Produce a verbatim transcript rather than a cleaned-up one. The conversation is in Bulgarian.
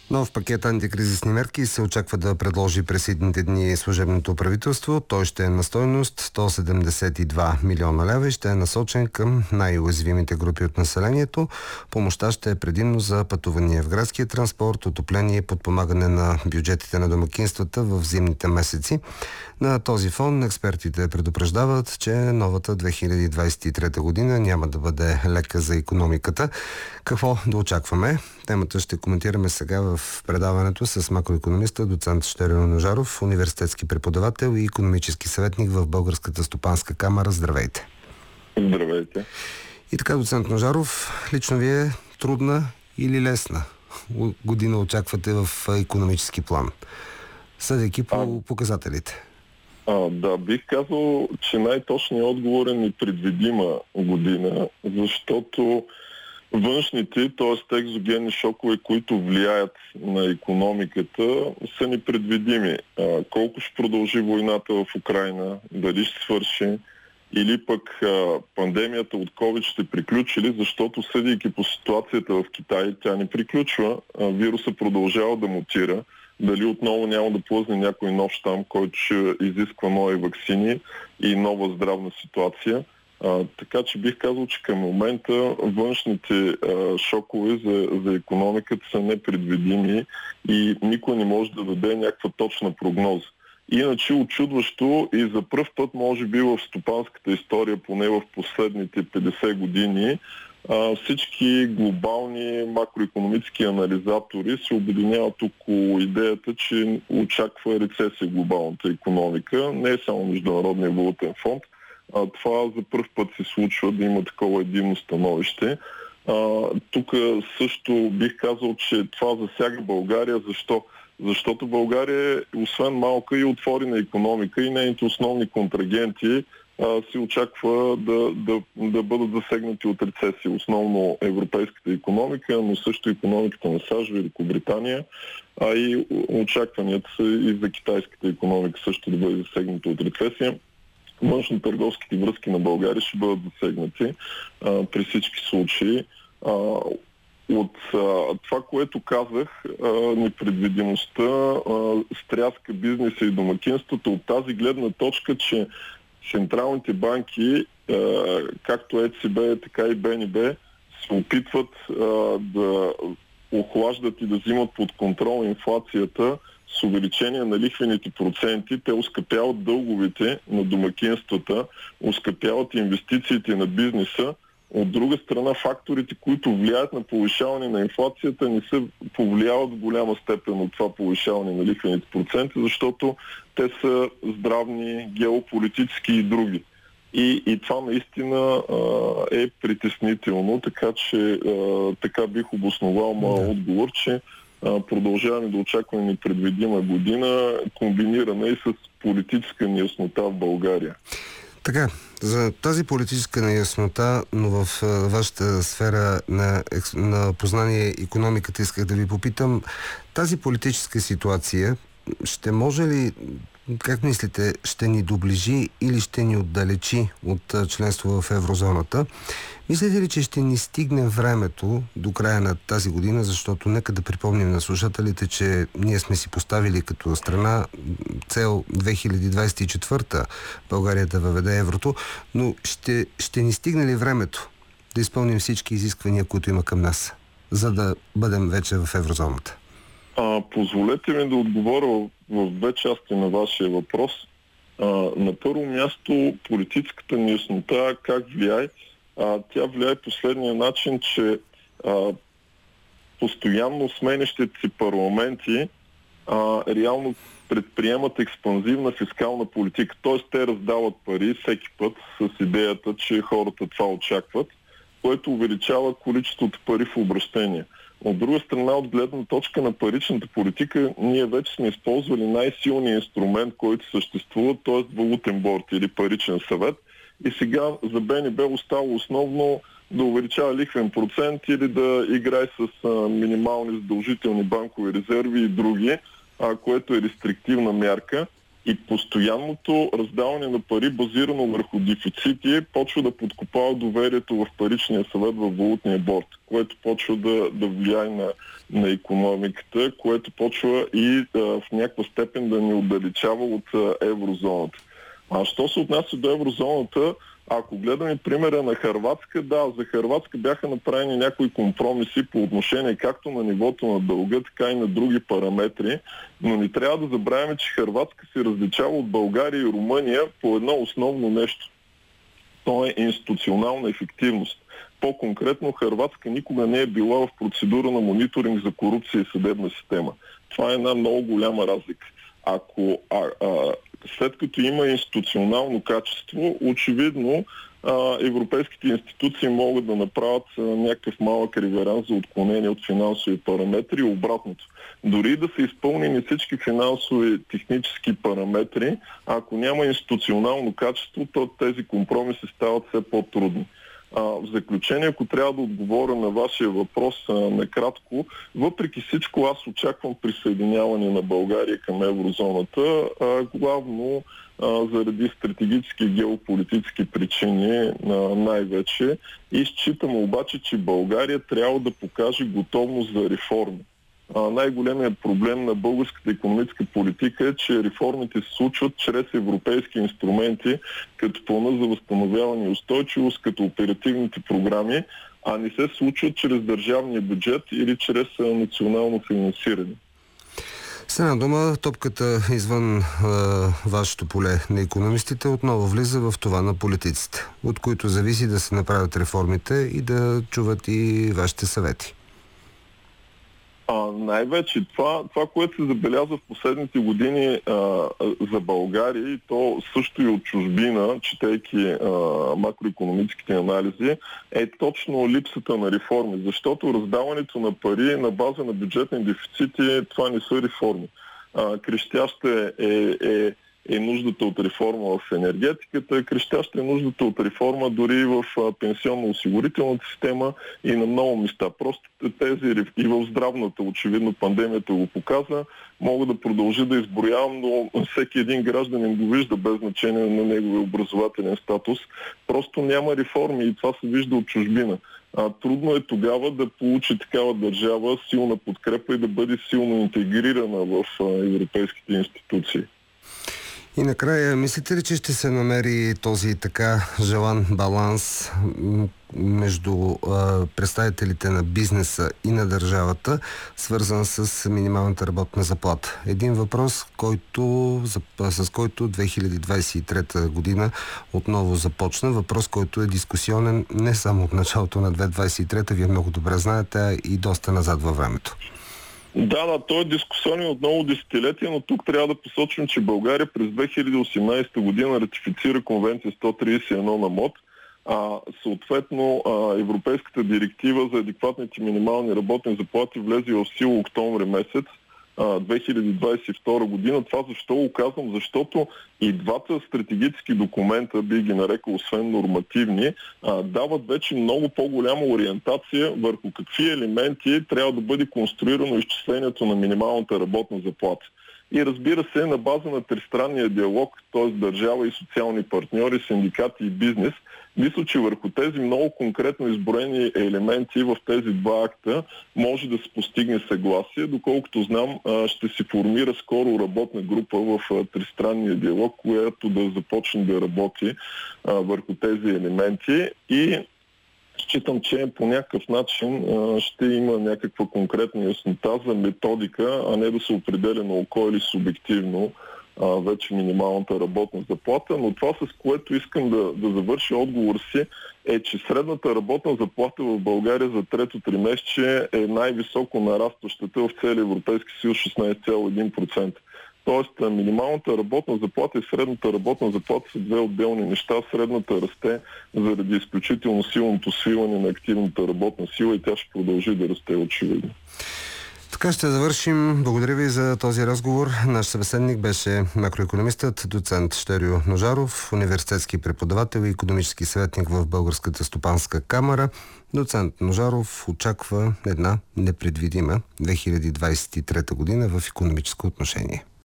Нов пакет антикризисни мерки се очаква да предложи през едните дни служебното правителство. Той ще е на стойност сто седемдесет и два милиона лева и ще е насочен към най-уязвимите групи от населението. Помощта ще е предимно за пътувания в градския транспорт, отопление и подпомагане на бюджетите на домакинствата в зимните месеци. На този фон експертите предупреждават, че новата две хиляди двадесет и трета година няма да бъде лека за икономиката. Какво да очакваме? Темата ще коментираме сега в предаването с макроикономиста доцент Щерьо Ножаров, университетски преподавател и икономически съветник в Българската стопанска камара. Здравейте! Здравейте! И така, доцент Ножаров, лично ви е трудна или лесна година очаквате в икономически план, съдейки по а, показателите? А, да, бих казал, че най-точният отговор е непредвидима година, защото външните, т.е. екзогенни шокове, които влияят на икономиката, са непредвидими. А, колко ще продължи войната в Украйна, дали ще свърши, или пък а, пандемията от COVID ще приключи ли, защото съдейки по ситуацията в Китай, тя не приключва. А, вируса продължава да мутира. Дали отново няма да плъзне някой нов щам, който ще изисква нови ваксини и нова здравна ситуация. А, така че бих казал, че към момента външните а, шокове за, за икономиката са непредвидими и никой не може да даде някаква точна прогноза. Иначе очудващо и за пръв път, може би в стопанската история, поне в последните петдесет години, а, всички глобални макроикономически анализатори се обединяват около идеята, че очаква рецесия в глобалната икономика, не е само Международния валутен фонд. А, това за първ път се случва да има такова единно становище. А, тук също бих казал, че това засяга България. Защо? Защото България е освен малка и отворена икономика и нейните основни контрагенти а, се очаква да, да, да бъдат засегнати от рецесия. Основно европейската икономика, но също икономиката на САЩ, Великобритания, а и очакванията са и за китайската икономика също да бъде засегната от рецесия. Външно-търговските връзки на България ще бъдат засегнати а, при всички случаи. А, от а, това, което казах, а, непредвидимостта а, стряска бизнеса и домакинството от тази гледна точка, че централните банки, а, както ЕЦБ, така и БНБ, се опитват а, да охлаждат и да взимат под контрол инфлацията. С увеличение на лихвените проценти, те оскъпяват дълговете на домакинствата, оскъпяват инвестициите на бизнеса. От друга страна, факторите, които влияят на повишаване на инфлацията, не се повлияват в голяма степен от това повишаване на лихвените проценти, защото те са здравни, геополитически и други. И, и това наистина а, е притеснително, така че а, така бих обосновал моя отговор, че продължаваме да очакваме непредвидима година, комбинирана и с политическа неяснота в България. Така, за тази политическа неяснота, но в вашата сфера на, на познание икономиката исках да ви попитам, тази политическа ситуация ще може ли, как мислите, ще ни доближи или ще ни отдалечи от членство в еврозоната? Мислите ли, че ще ни стигне времето до края на тази година, защото нека да припомним на слушателите, че ние сме си поставили като страна цел две хиляди двадесет и четвърта България да въведе еврото, но ще, ще ни стигне ли времето да изпълним всички изисквания, които има към нас, за да бъдем вече в еврозоната? А, позволете ми да отговоря в, в две части на вашия въпрос. А, на първо място, политическата неяснота как влияе? А, тя влияе последния начин, че а, постоянно сменящите си парламенти а, реално предприемат експанзивна фискална политика. Т.е. те раздават пари всеки път с идеята, че хората това очакват, което увеличава количеството пари в обращение. От друга страна, от гледна точка на паричната политика, ние вече сме използвали най-силният инструмент, който съществува, т.е. валутен борд или паричен съвет. И сега за БНБ остава основно да увеличава лихвен процент или да играе с а, минимални задължителни банкови резерви и други, а, което е рестриктивна мярка. И постоянното раздаване на пари, базирано върху дефицити, почва да подкопава доверието в паричния съвет във валутния борд, което почва да, да влияе на, на икономиката, което почва и а, в някаква степен да ни отдалечава от а, еврозоната. А що се отнася до еврозоната, ако гледаме примера на Хърватска, да, за Хърватска бяха направени някои компромиси по отношение както на нивото на дълга, така и на други параметри, но не трябва да забравяме, че Хърватска се различава от България и Румъния по едно основно нещо. То е институционална ефективност. По-конкретно, Хърватска никога не е била в процедура на мониторинг за корупция и съдебна система. Това е една много голяма разлика. Ако а, а, след като има институционално качество, очевидно а, европейските институции могат да направят а, някакъв малък реверанс за отклонение от финансови параметри и обратното. Дори да са изпълнени всички финансови технически параметри, ако няма институционално качество, то тези компромиси стават все по-трудни. А, в заключение, ако трябва да отговоря на вашия въпрос а, накратко, въпреки всичко аз очаквам присъединяване на България към еврозоната, а, главно а, заради стратегически и геополитически причини а, най-вече. И считам обаче, че България трябва да покаже готовност за реформи. А, най-големият проблем на българската икономическа политика е, че реформите се случват чрез европейски инструменти, като плана за възстановяване и устойчивост, като оперативните програми, а не се случват чрез държавния бюджет или чрез а, национално финансиране. С една дума, топката извън е, вашето поле на икономистите отново влиза в това на политиците, от които зависи да се направят реформите и да чуват и вашите съвети. А, най-вече това, това, което се забелязва в последните години а, за България и то също и от чужбина, четейки а, макроикономическите анализи, е точно липсата на реформи. Защото раздаването на пари на база на бюджетни дефицити, това не са реформи. А, крещяща е, е е нуждата от реформа в енергетиката, крещяща е нуждата от реформа дори в пенсионно-осигурителната система и на много места. Просто тези и в здравната, очевидно пандемията го показа, мога да продължа да изброявам, но всеки един гражданин го вижда без значение на неговия образователен статус. Просто няма реформи и това се вижда от чужбина. А, трудно е тогава да получи такава държава силна подкрепа и да бъде силно интегрирана в а, европейските институции. И накрая, мислите ли, че ще се намери този така желан баланс между а, представителите на бизнеса и на държавата, свързан с минималната работна заплата? Един въпрос, който, с който две хиляди двадесет и трета година отново започна. Въпрос, който е дискусионен не само от началото на две хиляди двадесет и трета, вие много добре знаете, а и доста назад във времето. Да, да, той е дискусионен от много десетилетия, но тук трябва да посочим, че България през две хиляди и осемнадесета година ратифицира конвенция сто тридесет и едно на МОД. А, съответно, а, Европейската директива за адекватните минимални работни заплати влезе в сила октомври месец две хиляди двадесет и втора година. Това защо го казвам? Защото и двата стратегически документа, би ги нарекал освен нормативни, а, дават вече много по-голяма ориентация върху какви елементи трябва да бъде конструирано изчислението на минималната работна заплата. И разбира се, на база на тристранния диалог, т.е. държава и социални партньори, синдикати и бизнес, мисля, че върху тези много конкретно изброени елементи в тези два акта може да се постигне съгласие. Доколкото знам, ще се формира скоро работна група в тристранния диалог, която да започне да работи върху тези елементи и считам, че по някакъв начин а, ще има някаква конкретна яснота за методика, а не да се определя на око или субективно а, вече минималната работна заплата. Но това, с което искам да, да завърша отговор си, е, че средната работна заплата в България за трето тримесечие е най-високо нарастващата в целия Европейски съюз шестнадесет цяло и едно процента. Тоест, минималната работна заплата и средната работна заплата са две отделни неща. Средната расте заради изключително силното свиване на активната работна сила и тя ще продължи да расте очевидно. Така ще завършим. Благодаря ви за този разговор. Наш събеседник беше макроекономистът, доцент Щерьо Ножаров, университетски преподавател и икономически съветник в Българската стопанска камара. Доцент Ножаров очаква една непредвидима две хиляди двадесет и трета година в икономическо отношение.